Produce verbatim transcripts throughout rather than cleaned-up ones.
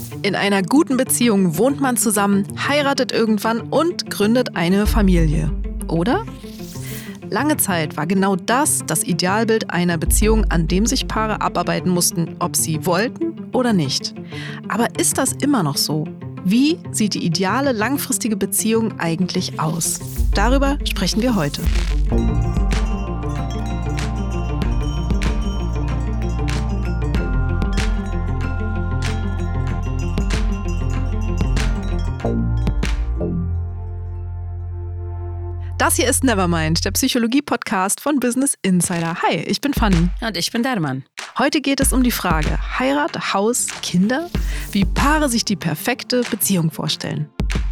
In einer guten Beziehung wohnt man zusammen, heiratet irgendwann und gründet eine Familie. Oder? Lange Zeit war genau das das Idealbild einer Beziehung, an dem sich Paare abarbeiten mussten, ob sie wollten oder nicht. Aber ist das immer noch so? Wie sieht die ideale langfristige Beziehung eigentlich aus? Darüber sprechen wir heute. Das hier ist Nevermind, der Psychologie-Podcast von Business Insider. Hi, ich bin Fanny. Und ich bin Derman. Heute geht es um die Frage Heirat, Haus, Kinder, wie Paare sich die perfekte Beziehung vorstellen.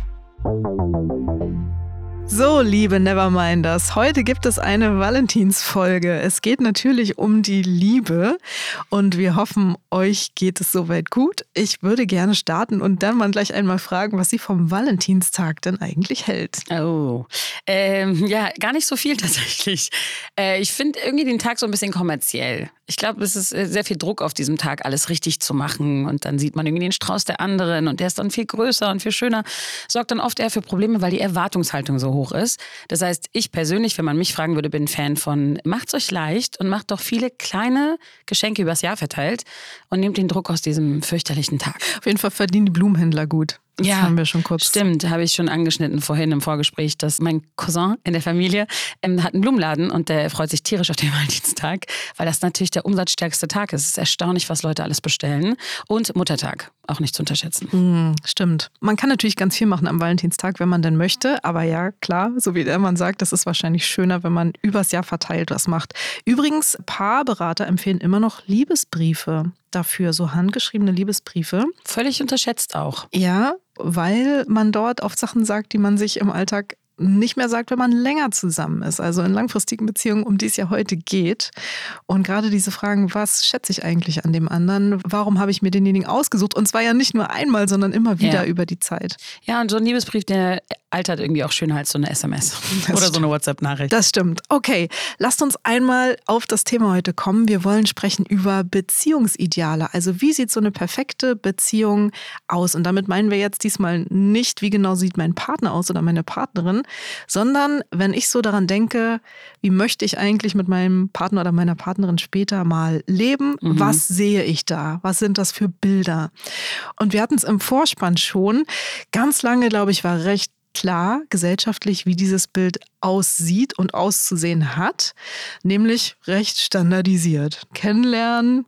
So, liebe Neverminders, heute gibt es eine Valentinsfolge. Es geht natürlich um die Liebe und wir hoffen, euch geht es soweit gut. Ich würde gerne starten und dann mal gleich einmal fragen, was sie vom Valentinstag denn eigentlich hält. Oh, ähm, ja, gar nicht so viel tatsächlich. Äh, ich finde irgendwie den Tag so ein bisschen kommerziell. Ich glaube, es ist sehr viel Druck auf diesem Tag, alles richtig zu machen. Und dann sieht man irgendwie den Strauß der anderen und der ist dann viel größer und viel schöner. Sorgt dann oft eher für Probleme, weil die Erwartungshaltung so hoch ist. Das heißt, ich persönlich, wenn man mich fragen würde, bin Fan von, macht's euch leicht und macht doch viele kleine Geschenke übers Jahr verteilt und nehmt den Druck aus diesem fürchterlichen Tag. Auf jeden Fall verdienen die Blumenhändler gut. Das ja, haben wir schon kurz. Stimmt, habe ich schon angeschnitten vorhin im Vorgespräch, dass mein Cousin in der Familie ähm, hat einen Blumenladen und der freut sich tierisch auf den Valentinstag, weil das natürlich der umsatzstärkste Tag ist. Es ist erstaunlich, was Leute alles bestellen. Und Muttertag, auch nicht zu unterschätzen. Mm, stimmt. Man kann natürlich ganz viel machen am Valentinstag, wenn man denn möchte. Aber ja, klar, so wie der Mann sagt, das ist wahrscheinlich schöner, wenn man übers Jahr verteilt was macht. Übrigens, Paarberater empfehlen immer noch Liebesbriefe dafür, so handgeschriebene Liebesbriefe. Völlig unterschätzt auch. Ja, weil man dort oft Sachen sagt, die man sich im Alltag nicht mehr sagt, wenn man länger zusammen ist. Also in langfristigen Beziehungen, um die es ja heute geht. Und gerade diese Fragen, was schätze ich eigentlich an dem anderen? Warum habe ich mir denjenigen ausgesucht? Und zwar ja nicht nur einmal, sondern immer wieder ja. über die Zeit. Ja, und so ein Liebesbrief, der altert irgendwie auch schöner als so eine S M S das oder so eine WhatsApp-Nachricht. Das stimmt. Okay, lasst uns einmal auf das Thema heute kommen. Wir wollen sprechen über Beziehungsideale. Also wie sieht so eine perfekte Beziehung aus? Und damit meinen wir jetzt diesmal nicht, wie genau sieht mein Partner aus oder meine Partnerin, sondern wenn ich so daran denke, wie möchte ich eigentlich mit meinem Partner oder meiner Partnerin später mal leben? Mhm. Was sehe ich da? Was sind das für Bilder? Und wir hatten es im Vorspann schon. Ganz lange, glaube ich, war recht klar gesellschaftlich, wie dieses Bild aussieht und auszusehen hat, nämlich recht standardisiert. Kennenlernen,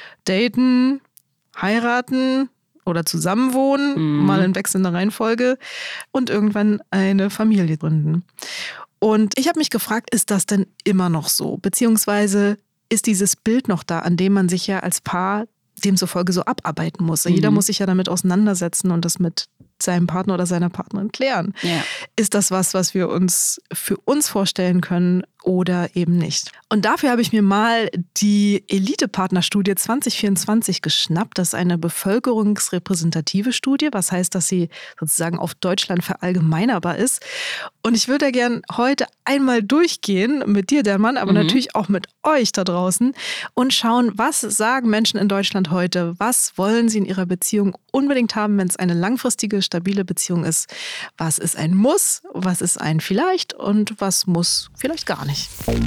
daten, heiraten oder zusammenwohnen, mhm. mal in wechselnder Reihenfolge und irgendwann eine Familie gründen. Und ich habe mich gefragt, ist das denn immer noch so? Beziehungsweise ist dieses Bild noch da, an dem man sich ja als Paar demzufolge so abarbeiten muss? Mhm. Jeder muss sich ja damit auseinandersetzen und das mit seinem Partner oder seiner Partnerin klären. Ja. Ist das was, was wir uns für uns vorstellen können oder eben nicht? Und dafür habe ich mir mal die Elite-Partner-Studie zwanzig vierundzwanzig geschnappt. Das ist eine bevölkerungsrepräsentative Studie, was heißt, dass sie sozusagen auf Deutschland verallgemeinerbar ist. Und ich würde gerne heute einmal durchgehen mit dir, der Mann, aber mhm. natürlich auch mit euch da draußen und schauen, was sagen Menschen in Deutschland heute? Was wollen sie in ihrer Beziehung unbedingt haben, wenn es eine langfristige, stabile Beziehung ist? Was ist ein Muss? Was ist ein Vielleicht? Und was muss vielleicht gar nicht?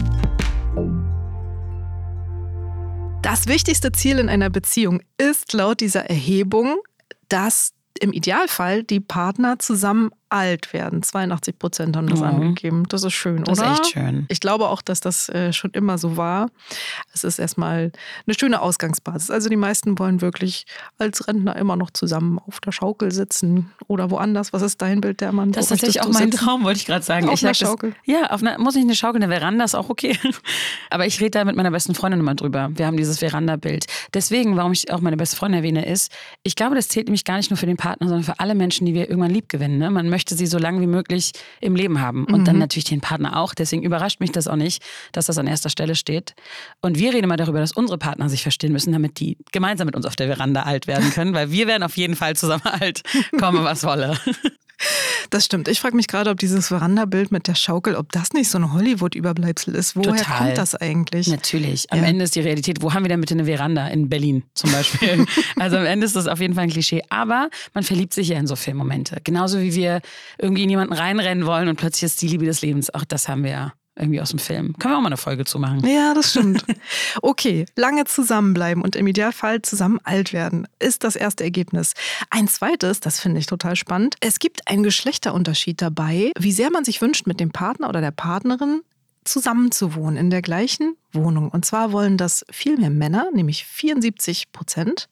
Das wichtigste Ziel in einer Beziehung ist laut dieser Erhebung, dass im Idealfall die Partner zusammen alt werden. zweiundachtzig Prozent haben das mhm. angegeben. Das ist schön, das oder? Das ist echt schön. Ich glaube auch, dass das äh, schon immer so war. Es ist erstmal eine schöne Ausgangsbasis. Also die meisten wollen wirklich als Rentner immer noch zusammen auf der Schaukel sitzen oder woanders. Was ist dein Bild, der Mann? Das ist tatsächlich auch mein sitzen? Traum, wollte ich gerade sagen. Auf ich einer Schaukel? Das, ja, auf einer, muss nicht eine Schaukel, eine Veranda ist auch okay. Aber ich rede da mit meiner besten Freundin immer drüber. Wir haben dieses Veranda-Bild. Deswegen, warum ich auch meine beste Freundin erwähne, ist, ich glaube, das zählt nämlich gar nicht nur für den Partner, sondern für alle Menschen, die wir irgendwann lieb gewinnen. Ne? Man möchte sie so lange wie möglich im Leben haben. Und mhm. dann natürlich den Partner auch. Deswegen überrascht mich das auch nicht, dass das an erster Stelle steht. Und wir reden immer darüber, dass unsere Partner sich verstehen müssen, damit die gemeinsam mit uns auf der Veranda alt werden können. Weil wir werden auf jeden Fall zusammen alt, komme was wolle. Das stimmt. Ich frage mich gerade, ob dieses Verandabild mit der Schaukel, ob das nicht so ein Hollywood-Überbleibsel ist. Woher Total. kommt das eigentlich? Natürlich. Am Ja. Ende ist die Realität, wo haben wir denn bitte eine Veranda? In Berlin zum Beispiel. Also am Ende ist das auf jeden Fall ein Klischee. Aber man verliebt sich ja in so Filmmomente. Genauso wie wir irgendwie in jemanden reinrennen wollen und plötzlich ist die Liebe des Lebens. Auch das haben wir ja irgendwie aus dem Film. Können wir auch mal eine Folge zu machen. Ja, das stimmt. Okay, lange zusammenbleiben und im Idealfall zusammen alt werden, ist das erste Ergebnis. Ein zweites, das finde ich total spannend, es gibt einen Geschlechterunterschied dabei, wie sehr man sich wünscht, mit dem Partner oder der Partnerin zusammenzuwohnen in der gleichen Wohnung. Und zwar wollen das viel mehr Männer, nämlich vierundsiebzig Prozent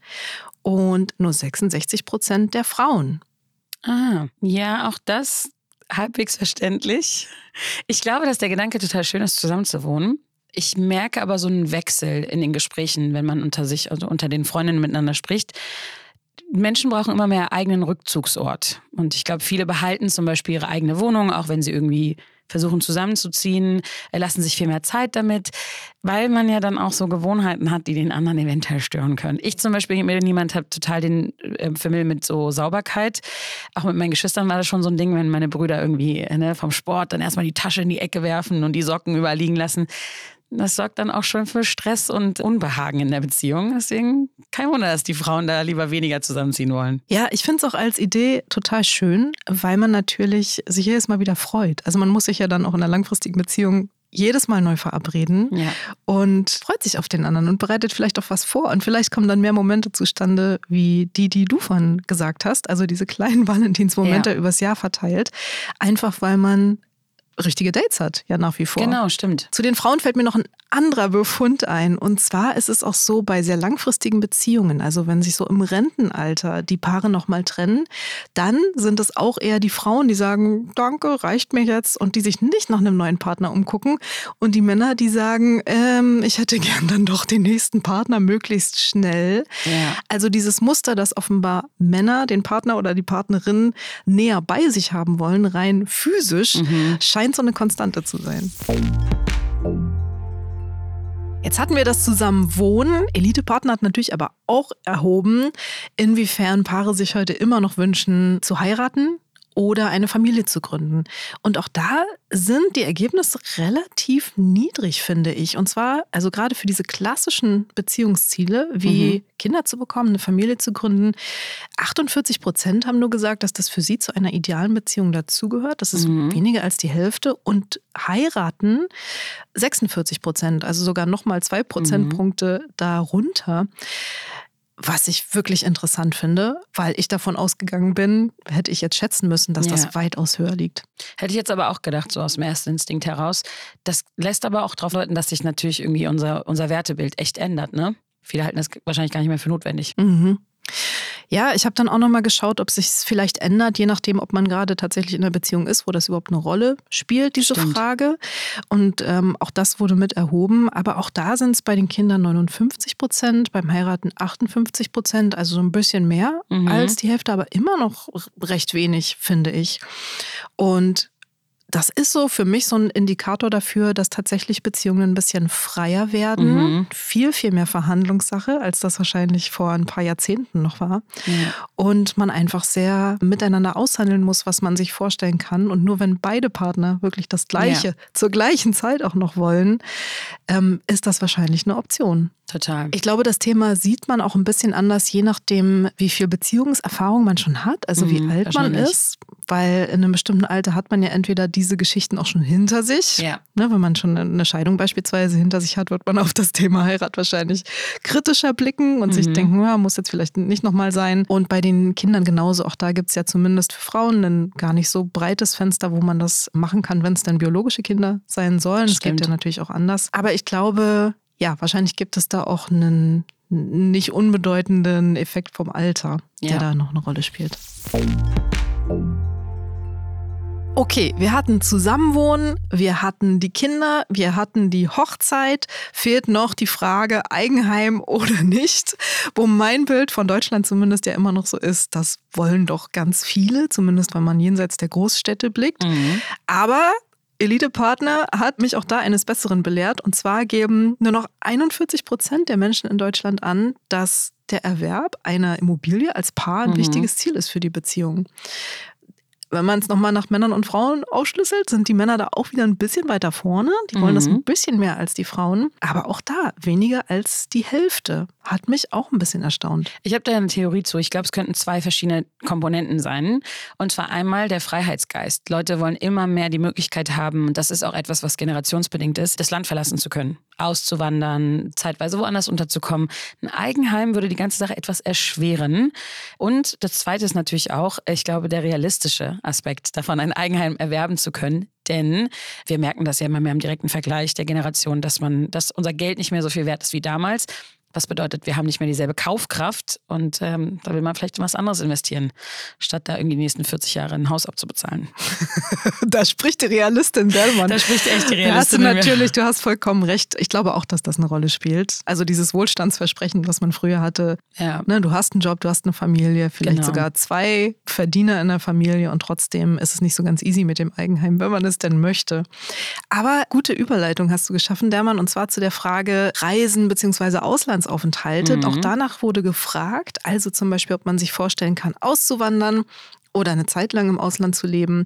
und nur sechsundsechzig Prozent der Frauen. Ah, ja, auch das halbwegs verständlich. Ich glaube, dass der Gedanke total schön ist, zusammenzuwohnen. Ich merke aber so einen Wechsel in den Gesprächen, wenn man unter sich, also unter den Freundinnen miteinander spricht. Menschen brauchen immer mehr eigenen Rückzugsort. Und ich glaube, viele behalten zum Beispiel ihre eigene Wohnung, auch wenn sie irgendwie versuchen zusammenzuziehen, lassen sich viel mehr Zeit damit, weil man ja dann auch so Gewohnheiten hat, die den anderen eventuell stören können. Ich zum Beispiel, mir niemand hat total den äh, Fimmel mit so Sauberkeit. Auch mit meinen Geschwistern war das schon so ein Ding, wenn meine Brüder irgendwie ne, vom Sport dann erstmal die Tasche in die Ecke werfen und die Socken überall liegen lassen. Das sorgt dann auch schon für Stress und Unbehagen in der Beziehung. Deswegen kein Wunder, dass die Frauen da lieber weniger zusammenziehen wollen. Ja, ich finde es auch als Idee total schön, weil man natürlich sich jedes Mal wieder freut. Also man muss sich ja dann auch in einer langfristigen Beziehung jedes Mal neu verabreden Ja. und freut sich auf den anderen und bereitet vielleicht auch was vor. Und vielleicht kommen dann mehr Momente zustande, wie die, die du vorhin gesagt hast. Also diese kleinen Valentinsmomente Ja. übers Jahr verteilt. Einfach weil man richtige Dates hat, ja nach wie vor. Genau, stimmt. Zu den Frauen fällt mir noch ein anderer Befund ein. Und zwar ist es auch so bei sehr langfristigen Beziehungen, also wenn sich so im Rentenalter die Paare nochmal trennen, dann sind es auch eher die Frauen, die sagen, danke, reicht mir jetzt und die sich nicht nach einem neuen Partner umgucken. Und die Männer, die sagen, ähm, ich hätte gern dann doch den nächsten Partner möglichst schnell. Ja. Also dieses Muster, dass offenbar Männer den Partner oder die Partnerin näher bei sich haben wollen, rein physisch, Mhm. scheint so eine Konstante zu sein. Jetzt hatten wir das Zusammenwohnen. Elite-Partner hat natürlich aber auch erhoben, inwiefern Paare sich heute immer noch wünschen, zu heiraten oder eine Familie zu gründen. Und auch da sind die Ergebnisse relativ niedrig, finde ich. Und zwar, also gerade für diese klassischen Beziehungsziele, wie mhm. Kinder zu bekommen, eine Familie zu gründen. achtundvierzig Prozent haben nur gesagt, dass das für sie zu einer idealen Beziehung dazugehört. Das ist mhm. weniger als die Hälfte. Und heiraten sechsundvierzig Prozent, also sogar nochmal zwei Prozentpunkte mhm. darunter. Was ich wirklich interessant finde, weil ich davon ausgegangen bin, hätte ich jetzt schätzen müssen, dass ja. das weitaus höher liegt. Hätte ich jetzt aber auch gedacht, so aus dem ersten Instinkt heraus. Das lässt aber auch darauf deuten, dass sich natürlich irgendwie unser, unser Wertebild echt ändert, ne? Viele halten das wahrscheinlich gar nicht mehr für notwendig. Mhm. Ja, ich habe dann auch nochmal geschaut, ob sich es vielleicht ändert, je nachdem, ob man gerade tatsächlich in einer Beziehung ist, wo das überhaupt eine Rolle spielt, diese Stimmt. Frage. Und ähm, auch das wurde mit erhoben. Aber auch da sind es bei den Kindern neunundfünfzig Prozent, beim Heiraten achtundfünfzig Prozent, also so ein bisschen mehr mhm. als die Hälfte, aber immer noch recht wenig, finde ich. Und das ist so für mich so ein Indikator dafür, dass tatsächlich Beziehungen ein bisschen freier werden. Mhm. Viel, viel mehr Verhandlungssache, als das wahrscheinlich vor ein paar Jahrzehnten noch war. Ja. Und man einfach sehr miteinander aushandeln muss, was man sich vorstellen kann. Und nur wenn beide Partner wirklich das Gleiche ja. zur gleichen Zeit auch noch wollen, ähm, ist das wahrscheinlich eine Option. Total. Ich glaube, das Thema sieht man auch ein bisschen anders, je nachdem, wie viel Beziehungserfahrung man schon hat, also wie mhm, alt man ist. Weil in einem bestimmten Alter hat man ja entweder diese Geschichten auch schon hinter sich. Ja. Ne, wenn man schon eine Scheidung beispielsweise hinter sich hat, wird man auf das Thema Heirat wahrscheinlich kritischer blicken und mhm. sich denken, ja, muss jetzt vielleicht nicht nochmal sein. Und bei den Kindern genauso, auch da gibt es ja zumindest für Frauen ein gar nicht so breites Fenster, wo man das machen kann, wenn es dann biologische Kinder sein sollen. Das geht ja natürlich auch anders. Aber ich glaube, ja, wahrscheinlich gibt es da auch einen nicht unbedeutenden Effekt vom Alter, der ja. da noch eine Rolle spielt. Okay, wir hatten Zusammenwohnen, wir hatten die Kinder, wir hatten die Hochzeit. Fehlt noch die Frage Eigenheim oder nicht, wo mein Bild von Deutschland zumindest ja immer noch so ist, das wollen doch ganz viele, zumindest wenn man jenseits der Großstädte blickt. Mhm. Aber Elite-Partner hat mich auch da eines Besseren belehrt. Und zwar geben nur noch einundvierzig Prozent der Menschen in Deutschland an, dass der Erwerb einer Immobilie als Paar ein mhm. wichtiges Ziel ist für die Beziehung. wenn man es nochmal nach Männern und Frauen aufschlüsselt, sind die Männer da auch wieder ein bisschen weiter vorne. Die wollen mhm. das ein bisschen mehr als die Frauen. Aber auch da weniger als die Hälfte. Hat mich auch ein bisschen erstaunt. Ich habe da eine Theorie zu. Ich glaube, es könnten zwei verschiedene Komponenten sein. Und zwar einmal der Freiheitsgeist. Leute wollen immer mehr die Möglichkeit haben, und das ist auch etwas, was generationsbedingt ist, das Land verlassen zu können, auszuwandern, zeitweise woanders unterzukommen. Ein Eigenheim würde die ganze Sache etwas erschweren. Und das Zweite ist natürlich auch, ich glaube, der realistische Aspekt davon, ein Eigenheim erwerben zu können. Denn wir merken das ja immer mehr im direkten Vergleich der Generation, dass man, dass unser Geld nicht mehr so viel wert ist wie damals. Was bedeutet, wir haben nicht mehr dieselbe Kaufkraft und ähm, da will man vielleicht in was anderes investieren, statt da irgendwie die nächsten vierzig Jahre ein Haus abzubezahlen. Da spricht die Realistin, gell, Mann? Da spricht echt die Realistin. Da hast du natürlich, du hast vollkommen recht. Ich glaube auch, dass das eine Rolle spielt. Also dieses Wohlstandsversprechen, was man früher hatte. Ja. Ne, du hast einen Job, du hast eine Familie, vielleicht Genau. sogar zwei Verdiener in der Familie und trotzdem ist es nicht so ganz easy mit dem Eigenheim, wenn man es denn möchte. Aber gute Überleitung hast du geschaffen, Dermann, und zwar zu der Frage Reisen bzw. Ausland Aufenthalte. Mhm. Auch danach wurde gefragt, also zum Beispiel, ob man sich vorstellen kann, auszuwandern oder eine Zeit lang im Ausland zu leben.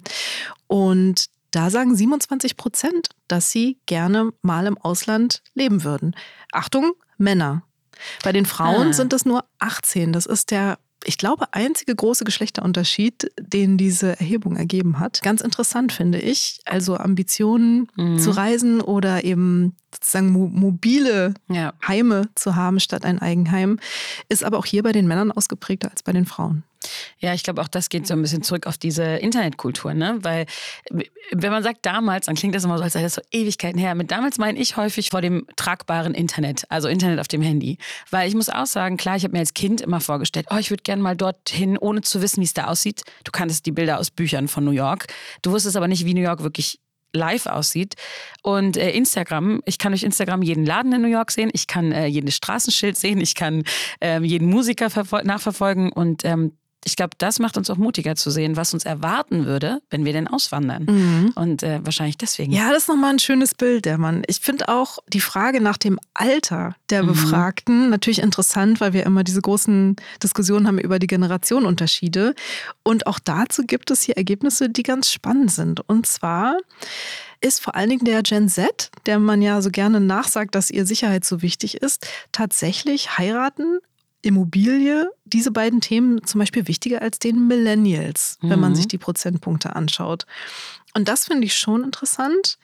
Und da sagen siebenundzwanzig Prozent, dass sie gerne mal im Ausland leben würden. Achtung, Männer. Bei den Frauen ah. sind es nur achtzehn. Das ist der, ich glaube, einzige große Geschlechterunterschied, den diese Erhebung ergeben hat. Ganz interessant, finde ich. Also Ambitionen mhm. zu reisen oder eben sozusagen mo- mobile ja. Heime zu haben statt ein Eigenheim, ist aber auch hier bei den Männern ausgeprägter als bei den Frauen. Ja, ich glaube, auch das geht so ein bisschen zurück auf diese Internetkultur, ne? Weil wenn man sagt damals, dann klingt das immer so, als sei das so Ewigkeiten her. Mit damals meine ich häufig vor dem tragbaren Internet, also Internet auf dem Handy. Weil ich muss auch sagen, klar, ich habe mir als Kind immer vorgestellt, oh, ich würde gerne mal dorthin, ohne zu wissen, wie es da aussieht. Du kanntest die Bilder aus Büchern von New York. Du wusstest aber nicht, wie New York wirklich live aussieht. Und äh, Instagram, ich kann durch Instagram jeden Laden in New York sehen, ich kann äh, jedes Straßenschild sehen, ich kann äh, jeden Musiker verfol- nachverfolgen und ähm, ich glaube, das macht uns auch mutiger zu sehen, was uns erwarten würde, wenn wir denn auswandern. Mhm. Und äh, wahrscheinlich deswegen. Ja, das ist nochmal ein schönes Bild, der Mann. Ich finde auch die Frage nach dem Alter der mhm. Befragten natürlich interessant, weil wir immer diese großen Diskussionen haben über die Generationenunterschiede. Und auch dazu gibt es hier Ergebnisse, die ganz spannend sind. Und zwar ist vor allen Dingen der Gen Z, der man ja so gerne nachsagt, dass ihr Sicherheit so wichtig ist, tatsächlich heiraten, Immobilie, diese beiden Themen zum Beispiel wichtiger als den Millennials, mhm. wenn man sich die Prozentpunkte anschaut. Und das finde ich schon interessant,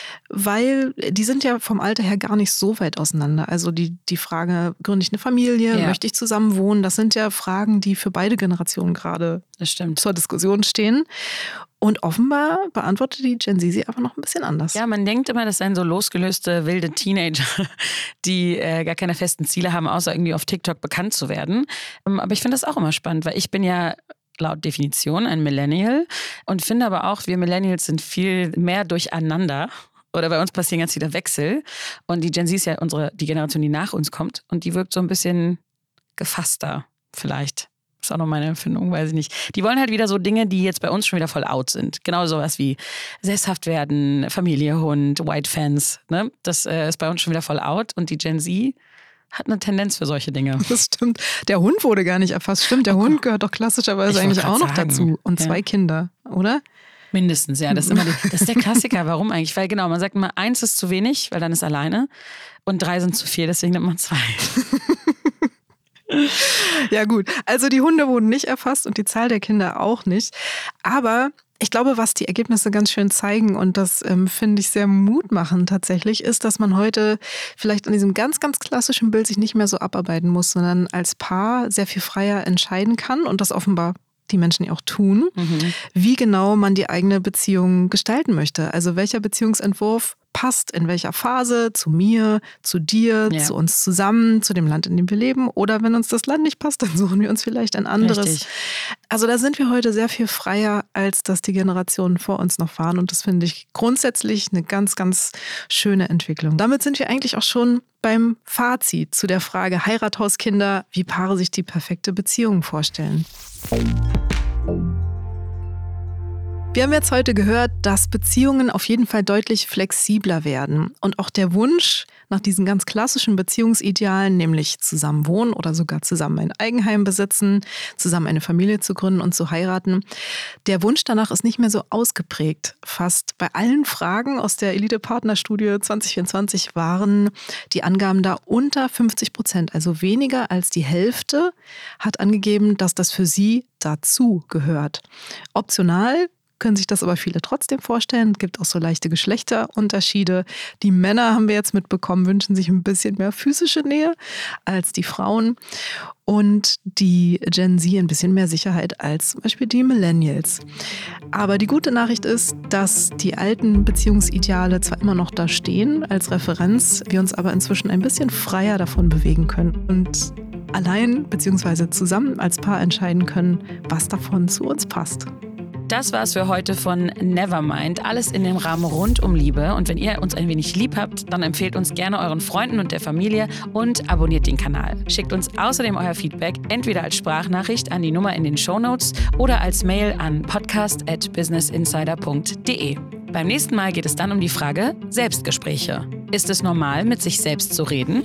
weil die sind ja vom Alter her gar nicht so weit auseinander. Also die, die Frage, gründe ich eine Familie, ja. möchte ich zusammen wohnen, das sind ja Fragen, die für beide Generationen gerade zur Diskussion stehen. Und offenbar beantwortet die Gen Z sie aber noch ein bisschen anders. Ja, man denkt immer, das seien so losgelöste, wilde Teenager, die äh, gar keine festen Ziele haben, außer irgendwie auf TikTok bekannt zu werden. Ähm, aber ich finde das auch immer spannend, weil ich bin ja laut Definition ein Millennial und finde aber auch, wir Millennials sind viel mehr durcheinander. Oder bei uns passieren ganz viele Wechsel. Und die Gen Z ist ja unsere, die Generation, die nach uns kommt. Und die wirkt so ein bisschen gefasster vielleicht. Das ist auch noch meine Empfindung, weiß ich nicht. Die wollen halt wieder so Dinge, die jetzt bei uns schon wieder voll out sind. Genau sowas wie sesshaft werden, Familie, Hund, White Fans. Ne? Das äh, ist bei uns schon wieder voll out. Und die Gen Z hat eine Tendenz für solche Dinge. Das stimmt. Der Hund wurde gar nicht erfasst. Stimmt, der oh, Hund gehört doch klassischerweise eigentlich auch noch sagen. dazu. Und zwei ja. Kinder, oder? Mindestens, ja. Das ist, immer die, das ist der Klassiker. Warum eigentlich? Weil genau, man sagt immer, eins ist zu wenig, weil dann ist alleine. Und drei sind zu viel, deswegen nimmt man zwei. Ja gut, also die Hunde wurden nicht erfasst und die Zahl der Kinder auch nicht. Aber ich glaube, was die Ergebnisse ganz schön zeigen, und das ähm, finde ich sehr mutmachend tatsächlich, ist, dass man heute vielleicht an diesem ganz, ganz klassischen Bild sich nicht mehr so abarbeiten muss, sondern als Paar sehr viel freier entscheiden kann und das offenbar die Menschen ja auch tun, mhm. wie genau man die eigene Beziehung gestalten möchte. Also welcher Beziehungsentwurf passt in welcher Phase zu mir, zu dir, ja. zu uns zusammen, zu dem Land, in dem wir leben. Oder wenn uns das Land nicht passt, dann suchen wir uns vielleicht ein anderes. Richtig. Also da sind wir heute sehr viel freier, als das die Generationen vor uns noch waren. Und das finde ich grundsätzlich eine ganz, ganz schöne Entwicklung. Damit sind wir eigentlich auch schon beim Fazit zu der Frage Heirat, Haus, Kinder, wie Paare sich die perfekte Beziehung vorstellen. Wir haben jetzt heute gehört, dass Beziehungen auf jeden Fall deutlich flexibler werden und auch der Wunsch nach diesen ganz klassischen Beziehungsidealen, nämlich zusammen wohnen oder sogar zusammen ein Eigenheim besitzen, zusammen eine Familie zu gründen und zu heiraten, der Wunsch danach ist nicht mehr so ausgeprägt. Fast bei allen Fragen aus der Elite-Partner-Studie zwanzig vierundzwanzig waren die Angaben da unter fünfzig Prozent, also weniger als die Hälfte hat angegeben, dass das für sie dazu gehört. Optional können sich das aber viele trotzdem vorstellen. Es gibt auch so leichte Geschlechterunterschiede. Die Männer, haben wir jetzt mitbekommen, wünschen sich ein bisschen mehr physische Nähe als die Frauen. Und die Gen Z ein bisschen mehr Sicherheit als zum Beispiel die Millennials. Aber die gute Nachricht ist, dass die alten Beziehungsideale zwar immer noch da stehen als Referenz, wir uns aber inzwischen ein bisschen freier davon bewegen können und allein bzw. zusammen als Paar entscheiden können, was davon zu uns passt. Das war's für heute von Nevermind. Alles in dem Rahmen rund um Liebe. Und wenn ihr uns ein wenig lieb habt, dann empfehlt uns gerne euren Freunden und der Familie und abonniert den Kanal. Schickt uns außerdem euer Feedback entweder als Sprachnachricht an die Nummer in den Shownotes oder als Mail an podcast at businessinsider punkt de. Beim nächsten Mal geht es dann um die Frage Selbstgespräche. Ist es normal, mit sich selbst zu reden?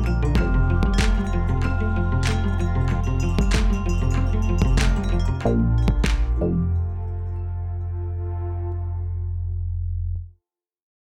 Bye.